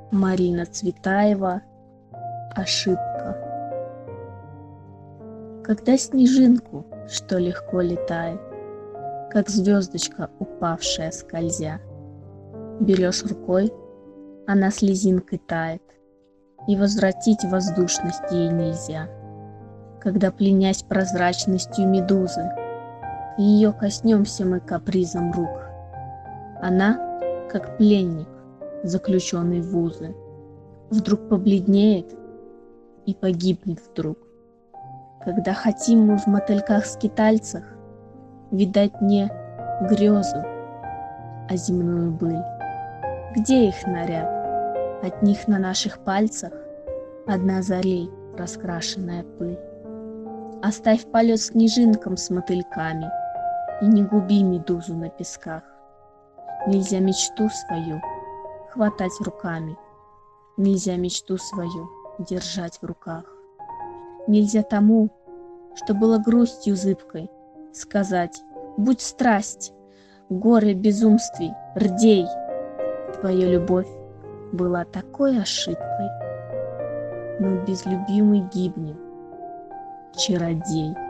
Марина Цветаева. Ошибка. Когда снежинку, что легко летает, как звездочка, упавшая скользя, берешь рукой, она слезинкой тает, и возвратить воздушность ей нельзя. Когда, пленясь прозрачностью медузы, ее коснемся мы капризом рук, она, как пленник, заключенный в узы, вдруг побледнеет и погибнет вдруг. Когда хотим мы в мотыльках-скитальцах видать не грезу, а земную быль, где их наряд? От них на наших пальцах одна зарей раскрашенная пыль. Оставь полет снежинкам с мотыльками и не губи медузу на песках. Нельзя мечту свою хватать руками, нельзя мечту свою держать в руках. Нельзя тому, что было грустью зыбкой, сказать: будь страсть, горе безумствий, рдей. Твоя любовь была такой ошибкой, мы без любимой гибнем, чародей.